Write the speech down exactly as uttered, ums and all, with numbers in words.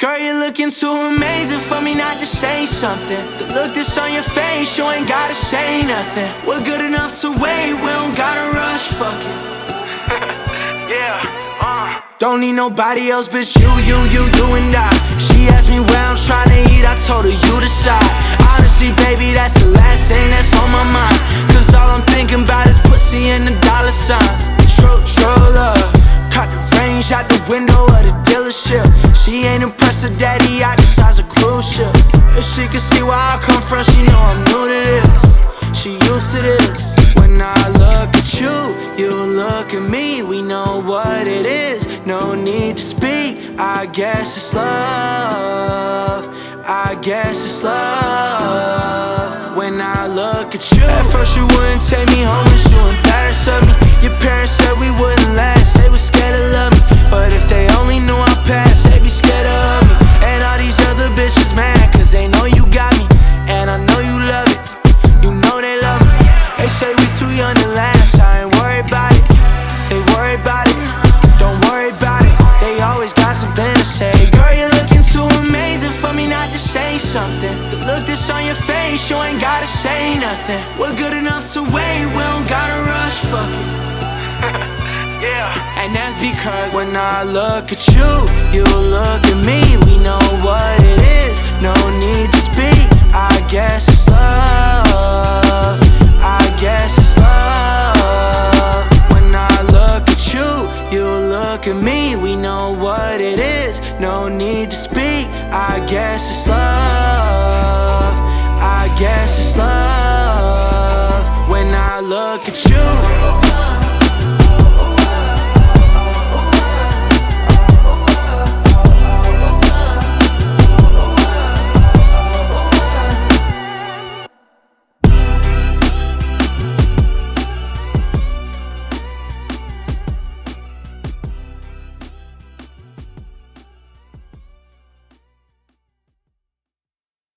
Girl, you're looking too amazing for me not to say something. The look that's on your face, you ain't gotta say nothing. We're good enough to wait, we don't gotta rush, fuck it. Yeah, uh. Don't need nobody else but you, you, you, you and I. She asked me where I'm trying to eat, I told her you decide. Honestly, baby, that's the last thing that's on my mind. Cause all I'm thinking about is pussy and the dollar signs. True, true love. Caught the range out the window of the dealership. She ain't impressed her daddy out the size of cruise ship. If she could see where I come from, she know I'm new to this. She used to this. When I look at you, you look at me. We know what it is, no need to speak. I guess it's love, I guess it's love. When I look at you, at first you wouldn't take me home and you embarrassed of me. Your parents said we wouldn't last, they were scared to love me. But if they only knew I passed, they'd be scared of me. And all these other bitches mad, cause they know you got me. And I know you love it, you know they love me. They say we too young to last, I ain't worried about it. They worry about it, don't worry about it. They always got something to say. Girl, you're looking too amazing for me not to say something. The look that's on your face, you ain't gotta say nothing. We're good enough to wait, we don't gotta rush, fuck it. Yeah. And that's because when I look at you, you look at me. We know what it is, no need to speak. I guess it's love, I guess it's love. When I look at you, you look at me. We know what it is, no need to speak. I guess it's love, I guess it's love. When I look at you.